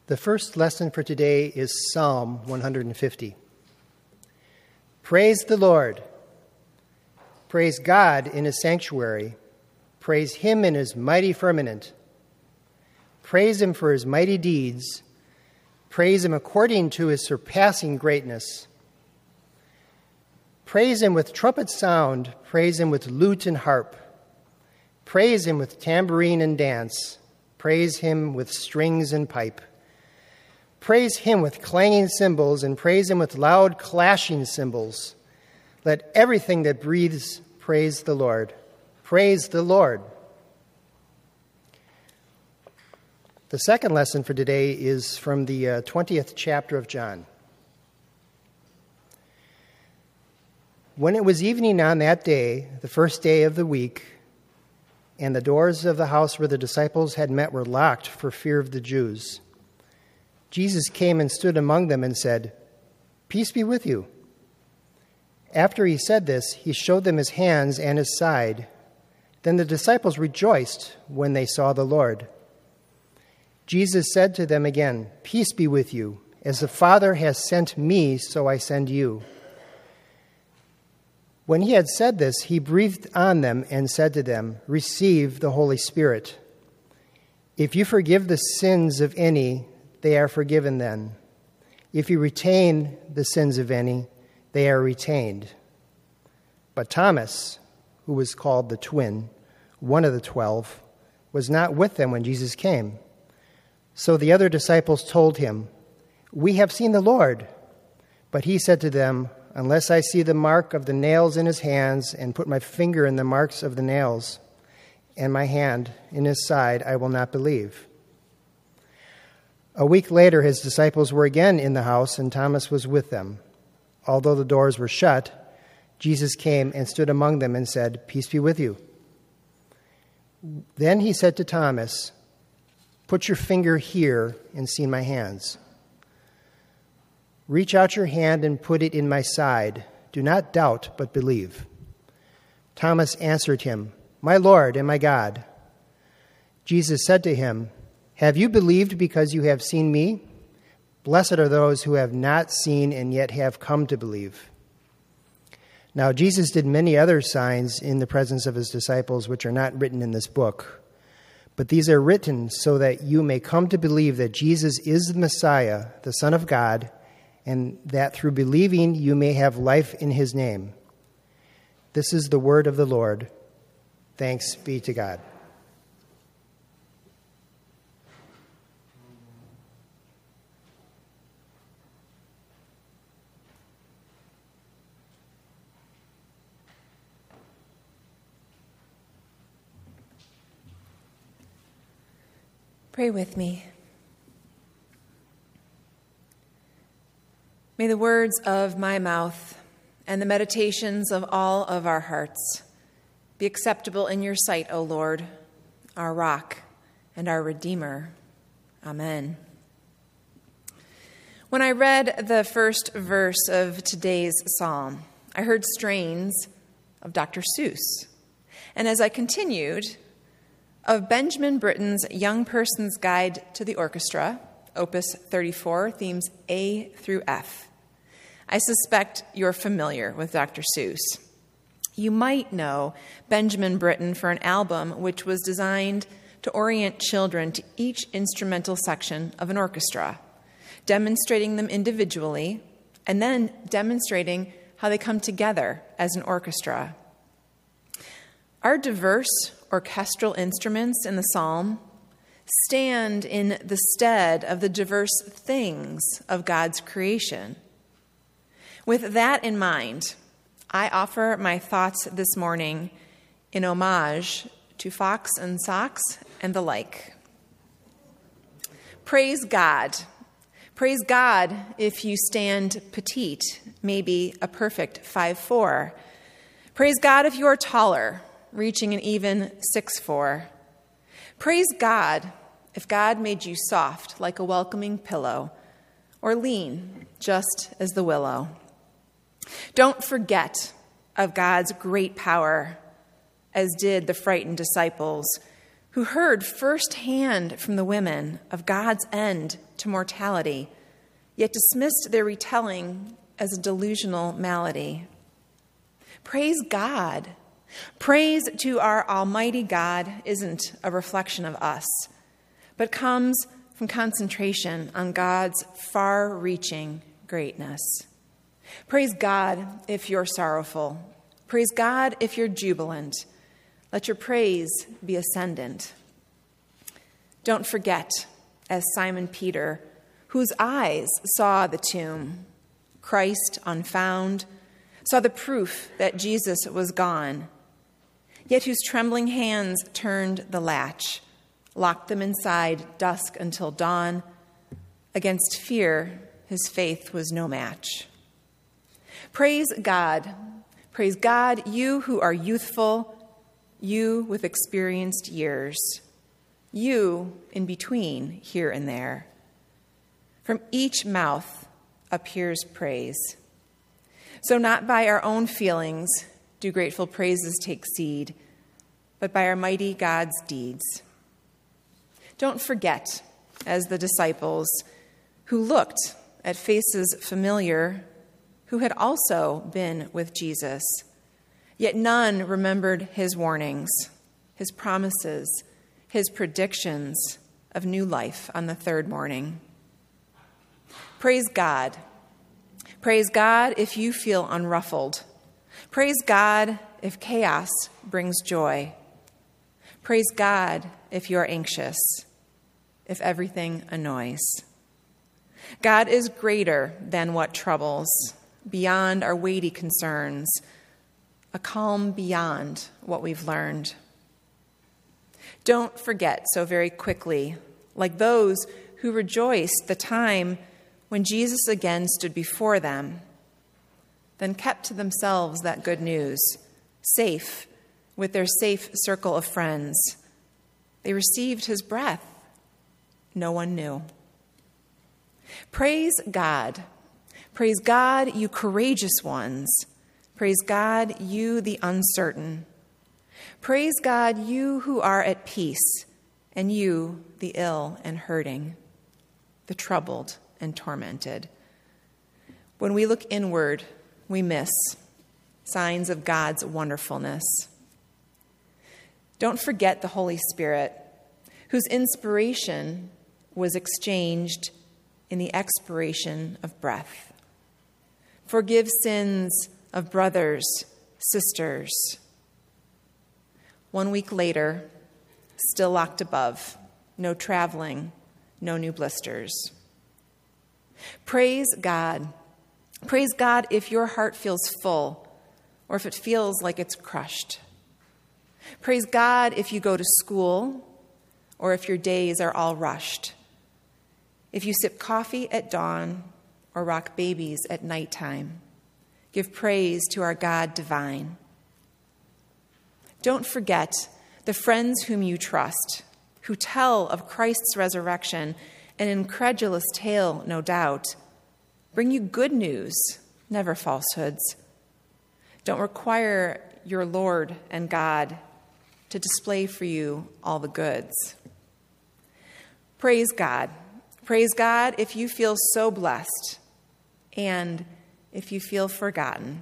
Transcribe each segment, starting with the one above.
The first lesson for today is Psalm 150. Praise the Lord. Praise God in his sanctuary. Praise him in his mighty firmament. Praise him for his mighty deeds. Praise him according to his surpassing greatness. Praise him with trumpet sound. Praise him with lute and harp. Praise him with tambourine and dance. Praise him with strings and pipe. Praise him with clanging cymbals, and praise him with loud clashing cymbals. Let everything that breathes praise the Lord. Praise the Lord. The second lesson for today is from the 20th chapter of John. When it was evening on that day, the first day of the week, and the doors of the house where the disciples had met were locked for fear of the Jews, Jesus came and stood among them and said, "Peace be with you." After he said this, he showed them his hands and his side. Then the disciples rejoiced when they saw the Lord. Jesus said to them again, "Peace be with you. As the Father has sent me, so I send you." When he had said this, he breathed on them and said to them, "Receive the Holy Spirit. If you forgive the sins of any, they are forgiven then. If you retain the sins of any, they are retained." But Thomas, who was called the twin, one of the 12, was not with them when Jesus came. So the other disciples told him, "We have seen the Lord." But he said to them, "Unless I see the mark of the nails in his hands and put my finger in the marks of the nails and my hand in his side, I will not believe." A week later, his disciples were again in the house, and Thomas was with them. Although the doors were shut, Jesus came and stood among them and said, "Peace be with you." Then he said to Thomas, "Put your finger here and see my hands. Reach out your hand and put it in my side. Do not doubt, but believe." Thomas answered him, "My Lord and my God." Jesus said to him, "Have you believed because you have seen me? Blessed are those who have not seen and yet have come to believe." Now Jesus did many other signs in the presence of his disciples, which are not written in this book. But these are written so that you may come to believe that Jesus is the Messiah, the Son of God, and that through believing you may have life in his name. This is the word of the Lord. Thanks be to God. Pray with me. May the words of my mouth and the meditations of all of our hearts be acceptable in your sight, O Lord, our rock and our Redeemer. Amen. When I read the first verse of today's psalm, I heard strains of Dr. Seuss. And as I continued, of Benjamin Britten's Young Person's Guide to the Orchestra, Opus 34, themes A through F. I suspect you're familiar with Dr. Seuss. You might know Benjamin Britten for an album which was designed to orient children to each instrumental section of an orchestra, demonstrating them individually, and then demonstrating how they come together as an orchestra. Our diverse orchestral instruments in the psalm stand in the stead of the diverse things of God's creation. With that in mind, I offer my thoughts this morning in homage to Fox and Socks and the like. Praise God. Praise God if you stand petite, maybe a perfect 5'4". Praise God if you are taller, reaching an even 6'4". Praise God if God made you soft like a welcoming pillow, or lean just as the willow. Don't forget of God's great power, as did the frightened disciples who heard firsthand from the women of God's end to mortality, yet dismissed their retelling as a delusional malady. Praise God. Praise to our Almighty God isn't a reflection of us, but comes from concentration on God's far-reaching greatness. Praise God if you're sorrowful. Praise God if you're jubilant. Let your praise be ascendant. Don't forget, as Simon Peter, whose eyes saw the tomb, Christ unfound, saw the proof that Jesus was gone, yet whose trembling hands turned the latch, locked them inside dusk until dawn. Against fear, his faith was no match. Praise God. Praise God, you who are youthful, you with experienced years, you in between here and there. From each mouth appears praise. So not by our own feelings do grateful praises take seed, but by our mighty God's deeds. Don't forget, as the disciples who looked at faces familiar, who had also been with Jesus, yet none remembered his warnings, his promises, his predictions of new life on the third morning. Praise God. Praise God if you feel unruffled. Praise God if chaos brings joy. Praise God if you're anxious, if everything annoys. God is greater than what troubles, beyond our weighty concerns, a calm beyond what we've learned. Don't forget so very quickly, like those who rejoiced the time when Jesus again stood before them, then kept to themselves that good news, safe with their safe circle of friends. They received his breath. No one knew. Praise God. Praise God, you courageous ones. Praise God, you the uncertain. Praise God, you who are at peace, and you the ill and hurting, the troubled and tormented. When we look inward, we miss signs of God's wonderfulness. Don't forget the Holy Spirit, whose inspiration was exchanged in the expiration of breath. Forgive sins of brothers, sisters. 1 week later, still locked above, no traveling, no new blisters. Praise God. Praise God if your heart feels full or if it feels like it's crushed. Praise God if you go to school or if your days are all rushed. If you sip coffee at dawn or rock babies at nighttime, give praise to our God divine. Don't forget the friends whom you trust, who tell of Christ's resurrection, an incredulous tale, no doubt, bring you good news, never falsehoods. Don't require your Lord and God to display for you all the goods. Praise God. Praise God if you feel so blessed and if you feel forgotten.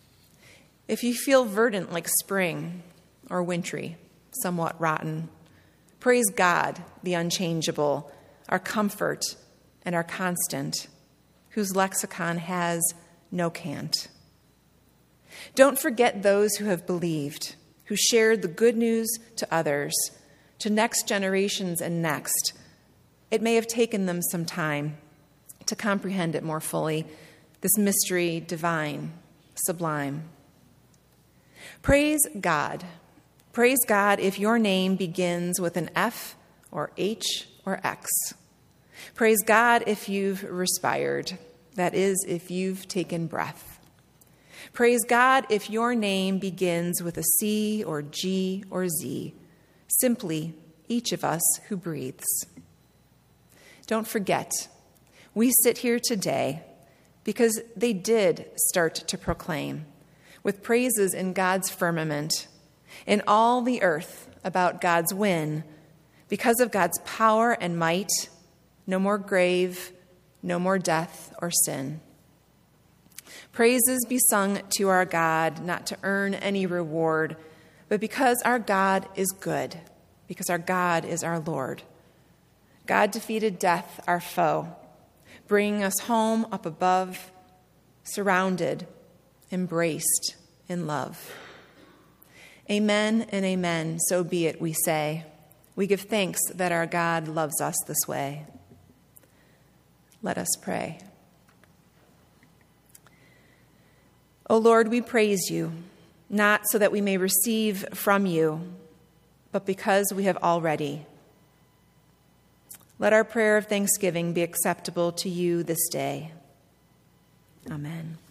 If you feel verdant like spring or wintry, somewhat rotten. Praise God, the unchangeable, our comfort and our constant, whose lexicon has no cant. Don't forget those who have believed, who shared the good news to others, to next generations and next. It may have taken them some time to comprehend it more fully, this mystery divine, sublime. Praise God. Praise God if your name begins with an F or H or X. Praise God if you've respired, that is, if you've taken breath. Praise God if your name begins with a C or G or Z, simply each of us who breathes. Don't forget, we sit here today because they did start to proclaim, with praises in God's firmament, in all the earth about God's win Because of God's power and might, no more grave, no more death or sin. Praises be sung to our God, not to earn any reward, but because our God is good, because our God is our Lord. God defeated death, our foe, bringing us home up above, surrounded, embraced in love. Amen and amen, so be it, we say. We give thanks that our God loves us this way. Let us pray. O Lord, we praise you, not so that we may receive from you, but because we have already. Let our prayer of thanksgiving be acceptable to you this day. Amen.